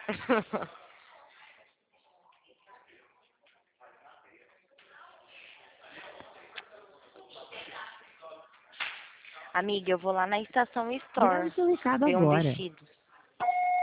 Amiga, eu vou lá na Estação Store Grave seu recado ver um agora. vestido.